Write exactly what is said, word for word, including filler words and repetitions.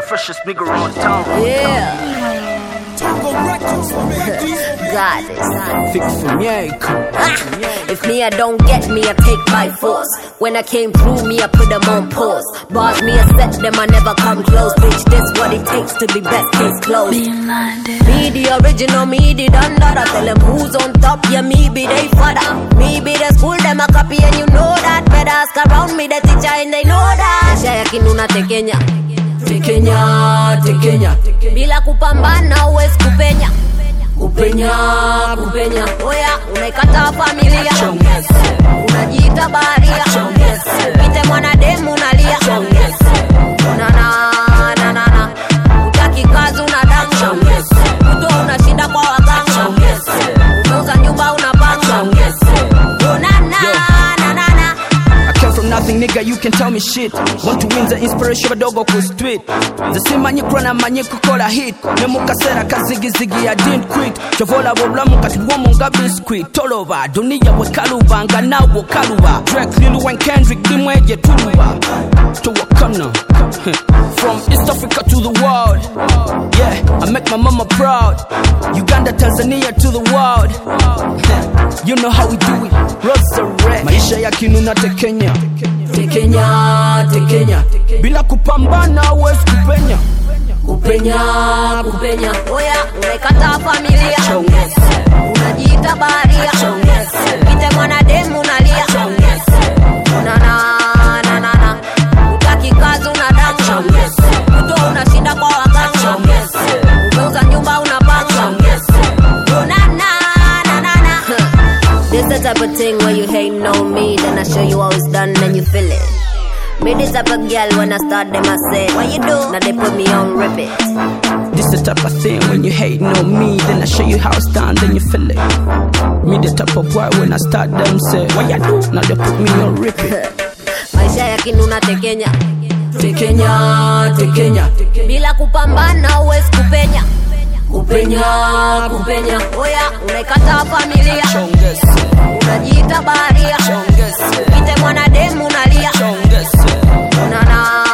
freshest nigga around town. Yeah. Got it. Fix from Ah, if me I don't get me, I take by force. When I came through me, I put them on pause. Bars me, I set them, I never come close. Bitch, this what it takes to be best case closed. Me the original, me the done that. I tell them who's on top, yeah, me be they father. Me be the school, them a copy and you know that. Better ask around me, the teacher and they know that. Shaya kinuna tekenya, tekenya, tekenya. Bila kupambana uwezi kupenya. Kupenya, kupenya. Oya, unaikata familia. Unajiita baharia. Upite mwanademu unalia. Na na na na na. Utaki kazi unadanga. Kuto unashinda kwa waganga. Unauza nyumba unapanga. Na na na na na. I came from nothing, nigga, you can tell me shit. Want to win the inspiration, but dogo ku street. The same man you crana man you call a hit. Nemuka sera kazigi zigi, I didn't quit. Chavola wobla muka tuwomo nga biscuit. Tolova, dunia we kaluba, nga na wo kaluba. Drake, Lilu and Kendrick, dimweje tuluba. To Wakana, from East Africa to the world. Yeah, I make my mama proud. Uganda, Tanzania to the world. You know how we do it, roads are red. Maisha ya kinuna tekenya, tekenya, tekenya. Bila kupambana uwezi kupenya. Kupenya, kupenya. Oya, unaikata familia. Unajiita baharia. Upite mwanademu unalia. Na na na na na. Utaki kazi unadanga. Kuto unashinda kwa waganga. Unauza nyumba unapanga. Na na na na na. This the type of thing where you hating on me, then I show you how it's done and you feel it. Me this type of girl when I start them I say, what you do? Now they put me on repeat. This the type of thing when you hating on me, then I show you how it's done, then you feel it. Me the type of boy when I start them say, what you do? Now they put me on repeat. Maisha ya kinuna tekenya, tekenya, tekenya. Bila kupambana uwezi kupenya. Kupenya, kupenya. Oya, unaikata familia. Unajiita baharia. Upite mwanademu unalia. Na na